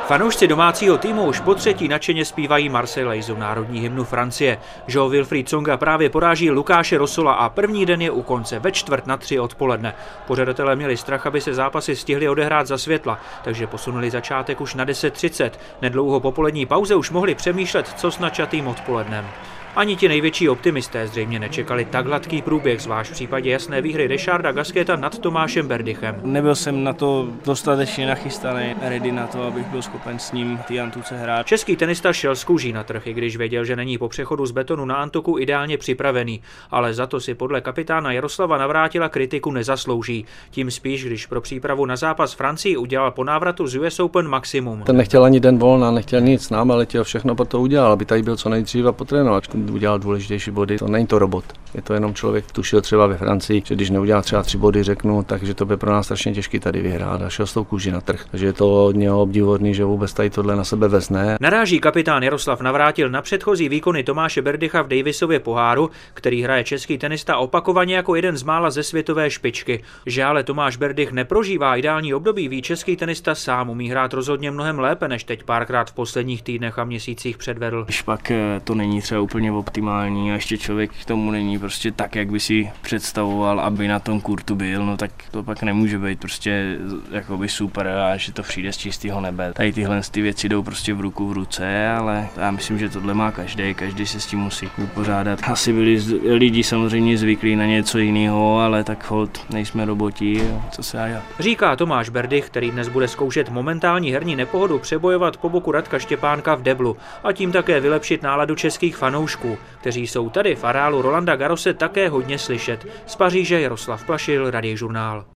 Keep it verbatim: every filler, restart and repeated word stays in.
Fanoušci domácího týmu už po třetí nadšeně zpívají Marseillaisu, národní hymnu Francie. Jean-Wilfried Tsonga právě poráží Lukáše Rossola a první den je u konce ve čtvrt na tři odpoledne. Pořadatelé měli strach, aby se zápasy stihly odehrát za světla, takže posunuli začátek už na deset třicet. Nedlouho po polední pauze už mohli přemýšlet, co s načatým odpolednem. Ani ti největší optimisté zřejmě nečekali tak hladký průběh, zvlášť v případě jasné výhry Richarda Gasqueta nad Tomášem Berdychem. Nebyl jsem na to dostatečně nachystaný, ready na to, abych byl schopen s ním ty Antuce hrát. Český tenista šel z kůží na trh, i když věděl, že není po přechodu z betonu na Antuku ideálně připravený, ale za to si podle kapitána Jaroslava Navrátila kritiku nezaslouží. Tím spíš, když pro přípravu na zápas Francii udělal po návratu z U S Open maximum. Ten nechtěl ani den volna, nechtěl nic s námi, ale chtěl všechno pro to udělal, aby tady byl co nejdříve potrénoval. Udělal důležitější body, to není to robot. Je to jenom člověk, tušil třeba ve Francii, že když neudělá třeba tři body, řeknu, takže to by pro nás strašně těžký tady vyhrát a šel s tou kůži na trh. Takže je to od něho obdivuhodný, že vůbec tady tohle na sebe vezne. Naráží kapitán Jaroslav Navrátil na předchozí výkony Tomáše Berdycha v Davisově poháru, který hraje český tenista opakovaně jako jeden z mála ze světové špičky. Že ale Tomáš Berdych neprožívá ideální období, ví český tenista sám, umí hrát rozhodně mnohem lépe, než teď párkrát v posledních týdnech a měsících předvedl. Když pak to není třeba úplně optimální a ještě člověk k tomu není prostě tak, jak by si představoval, aby na tom kurtu byl, no tak to pak nemůže být prostě jakoby super a že to přijde z čistého nebe. Tady tyhle ty věci jdou prostě v ruku v ruce, ale já myslím, že tohle má každý, každý se s tím musí vypořádat. Asi byli lidi samozřejmě zvyklí na něco jiného, ale tak holt, nejsme roboti, co se dá. Říká Tomáš Berdych, který dnes bude zkoušet momentální herní nepohodu přebojovat po boku Radka Štěpánka v deblu a tím také vylepšit náladu českých fanoušků, kteří jsou tady v areálu Rolanda Garrose také hodně slyšet. Z Paříže Jaroslav Plašil, Radiožurnál.